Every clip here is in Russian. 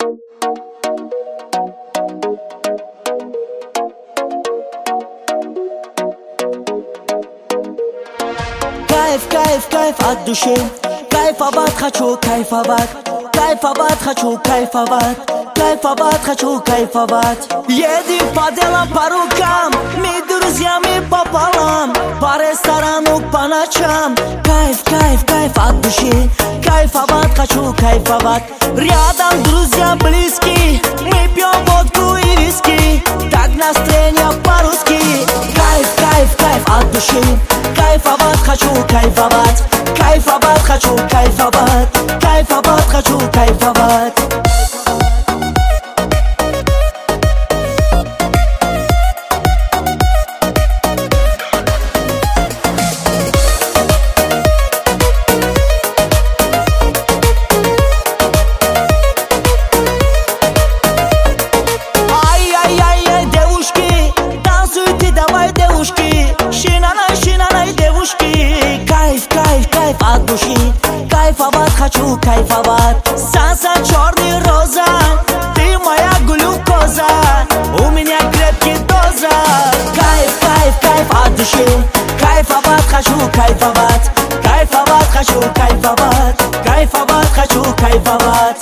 Кайф, кайф, кайф от души. Кайфовать хочу, кайфовать. Кайфовать хочу, кайфовать. Кайфовать хочу, кайфовать. Едем по делам, по рукам. Мы друзьями пополам. По ресторану, по ночам. Кайф, кайф, кайф от души. Кайфовать хочу, кайфовать. Рядом друзья близкие. Мы пьем водку и виски. Так настроение по-русски. Кайф, кайф, кайф от души. Кайфовать хочу, кайфовать. Кайфовать хочу, кайфовать. Кайфовать хочу, кайфовать. Ай-яй-яй-яй, девушки, танцуйте, давай, девушки. Шинанай, шинанай, девушки. Кайф, кайф, кайф от души. Кайфовать хочу, кайфовать. Санса, черный роза. Ты моя глюкоза. У меня крепкий доза. Кайф, кайф, кайф от души. Кайфовать хочу, кайфовать. Кайфовать хочу, кайфовать. Кайфовать хочу, кайфовать.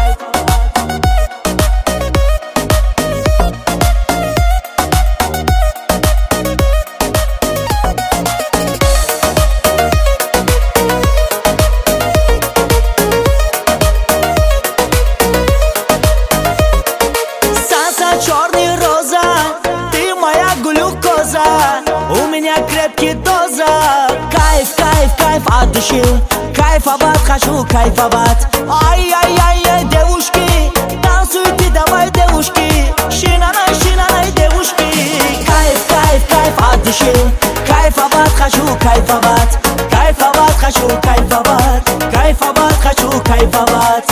Черный роза, ты моя глюкоза. У меня крепкий доза. Кайф, кайф, кайф от души. Кайфовать хочу, кайфовать. Ай-яй-яй-яй, девушки, танцуйте, давай, девушки. Шинанай, шинанай, девушки. Кайф, кайф, кайф от души. Кайфовать хочу, кайфовать. Кайфовать хочу, кайфовать. Кайфовать хочу, кайфовать.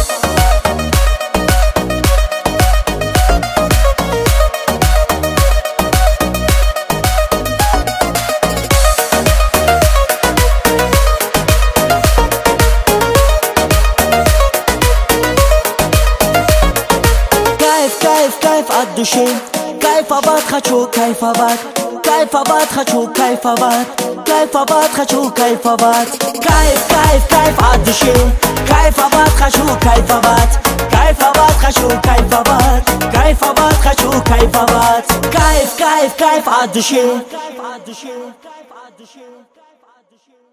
Кайф, кайф от души. Кайфовать хочу, кайфовать. Кайфовать хочу, кайфовать. Кайфовать хочу, кайфовать. Кайф, кайф, кайф от души. Кайфовать хочу, кайфовать. Кайфовать хочу, кайфовать. Кайфовать хочу, кайфовать. Кайф, кайф, кайф от души.